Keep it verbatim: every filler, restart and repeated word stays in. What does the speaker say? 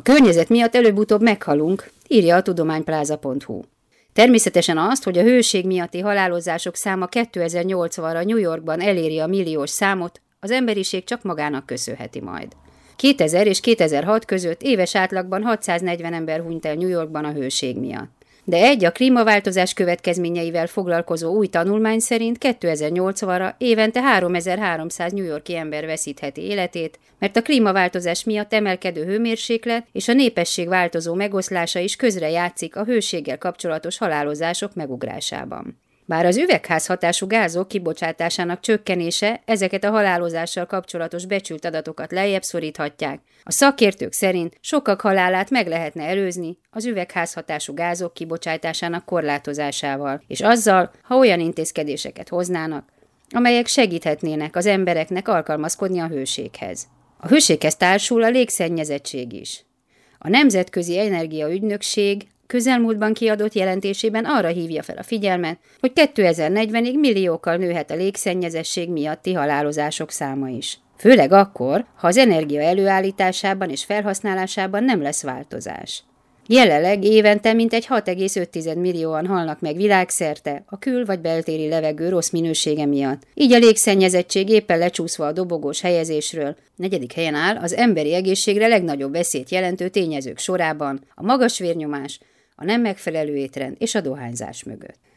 környezet miatt előbb-utóbb meghalunk, írja a tudománypláza pont hu. Természetesen azt, hogy a hőség miatti halálozások száma kétezer-nyolcvanra New Yorkban eléri a milliós számot, az emberiség csak magának köszönheti majd. kétezer és kétezer-hat között éves átlagban hatszáznegyven ember hunyt el New Yorkban a hőség miatt. De egy a klímaváltozás következményeivel foglalkozó új tanulmány szerint kétezer-nyolcvanra évente háromezer-háromszáz New York-i ember veszítheti életét, mert a klímaváltozás miatt emelkedő hőmérséklet és a népesség változó megoszlása is közrejátszik a hőséggel kapcsolatos halálozások megugrásában. Bár az üvegházhatású gázok kibocsátásának csökkenése ezeket a halálozással kapcsolatos becsült adatokat lejjebb szoríthatják, a szakértők szerint sokak halálát meg lehetne előzni az üvegházhatású gázok kibocsátásának korlátozásával, és azzal, ha olyan intézkedéseket hoznának, amelyek segíthetnének az embereknek alkalmazkodni a hőséghez. A hőséghez társul a légszennyezettség is. A Nemzetközi Energiaügynökség közelmúltban kiadott jelentésében arra hívja fel a figyelmet, hogy kétezer-negyvenig milliókkal nőhet a légszennyezettség miatti halálozások száma is. Főleg akkor, ha az energia előállításában és felhasználásában nem lesz változás. Jelenleg évente mintegy hat egész öt millióan halnak meg világszerte a kül- vagy beltéri levegő rossz minősége miatt. Így a légszennyezettség éppen lecsúszva a dobogós helyezésről negyedik helyen áll az emberi egészségre legnagyobb veszélyt jelentő tényezők sorában a magas vérnyomás, a nem megfelelő étrend és a dohányzás mögött.